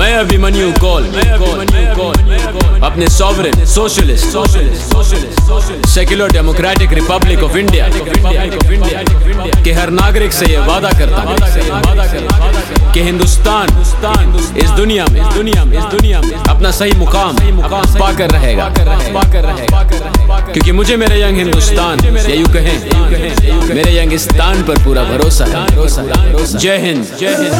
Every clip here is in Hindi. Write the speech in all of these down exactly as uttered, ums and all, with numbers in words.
मैं अभिमन्यु कौल अपने sovereign socialist secular democratic republic of India के हर नागरिक से ये वादा करता हूँ कि हिंदुस्तान इस दुनिया में दुनिया में इस दुनिया में अपना सही मुकाम पाकर रहेगा क्योंकि मुझे मेरे यंग हिंदुस्तान या यूं कहें मेरे यंगिस्तान पर पूरा भरोसा है। जय हिंद, जय हिंद।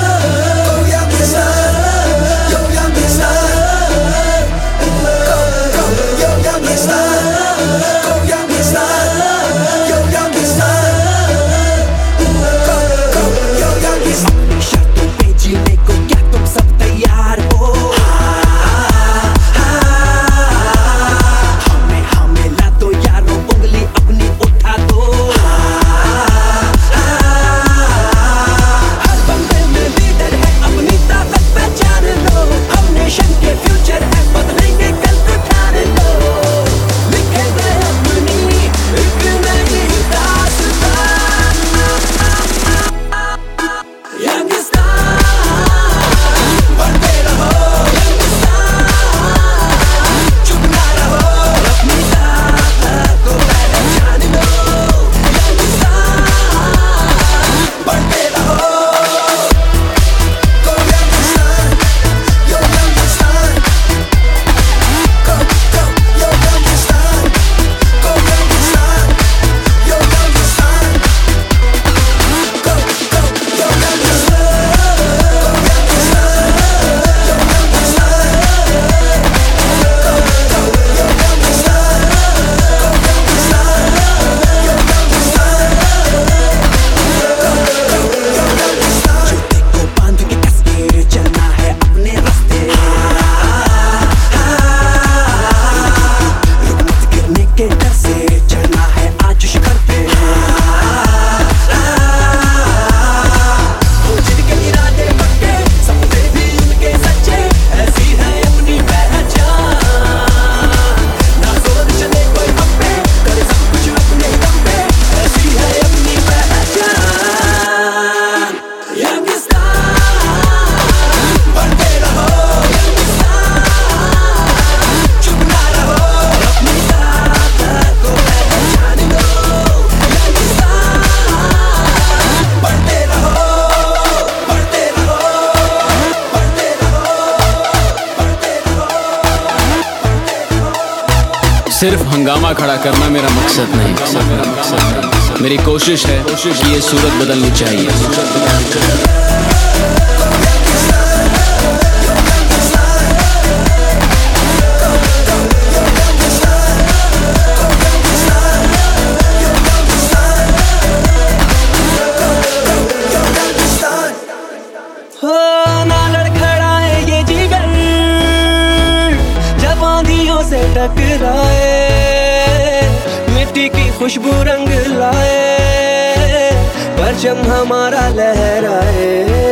सिर्फ हंगामा खड़ा करना मेरा मकसद नहीं, मेरी कोशिश है कि ये सूरत बदलनी चाहिए। टकराए मिट्टी की खुशबू रंग लाए, परचम हमारा लहराए।